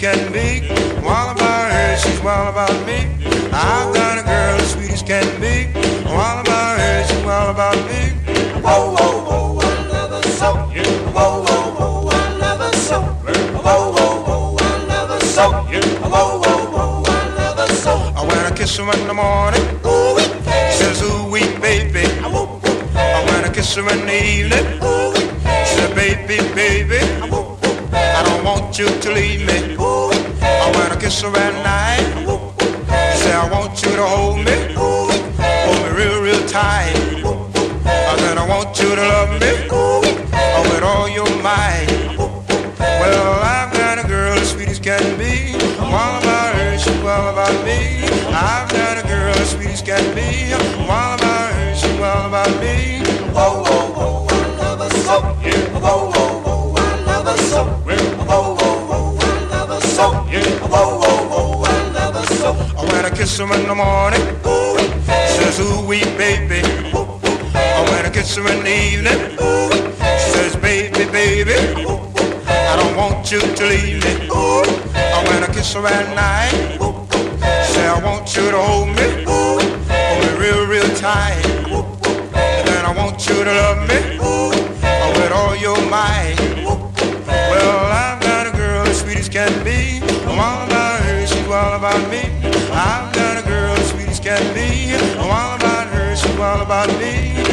can be. I'm all about her, she's all about me. I've got a girl as sweet as can be. I'm all about her, she's all about me. Whoa, whoa, whoa, I love her so. Whoa, whoa, whoa, I love her so. Whoa, whoa, whoa, I love her so. Whoa, whoa, whoa, I love her so. When I kiss her in the morning, she says, ooh, wee, baby. When I kiss her in the evening, she says, baby, baby, I don't want you to leave me. When I kiss her at night, she says, I want you to hold me real, real tight. Then I want you to love me with all your might. Well, I've got a girl as sweet as can be. I'm all about her, she's all about me. I've got a girl as sweet as can be. I'm all about her, she's all about me. Whoa, whoa, whoa, I love her so. Whoa, whoa, whoa, I love her so. Whoa, whoa, whoa, I love her so. Whoa, whoa, whoa, I love her so. When I kiss her in the morning, she says, ooh, wee, baby. When I kiss her in the evening, she says, baby, baby, I don't want you to leave me. When I kiss her at night, she says, I want you to hold me real, real tight. Then I want you to love me with all your might. Well, I've got a girl as sweet as can be. I'm all about her, she's all about me. I've got a girl as sweet as can be. I'm all about her, she's all about me.